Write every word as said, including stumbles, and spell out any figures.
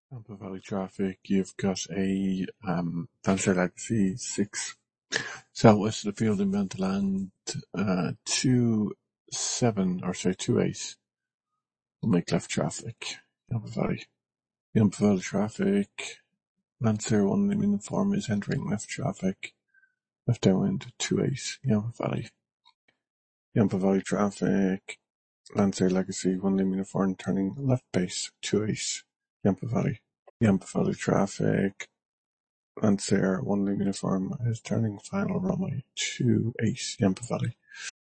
Yampa Valley traffic, you've got a um, Lancer Legacy six southwest of the field in Land uh, two seven, or sorry, two eight will make left traffic. Yampa Valley. Yampa Valley traffic, Lancer one uniform is entering left traffic, left downwind two eight, Yampa Valley. Yampa Valley traffic, Lancer Legacy one uniform turning left base two eight, Yampa Valley. Yampa Valley traffic, Lancer one uniform is turning final runway two eight, Yampa Valley.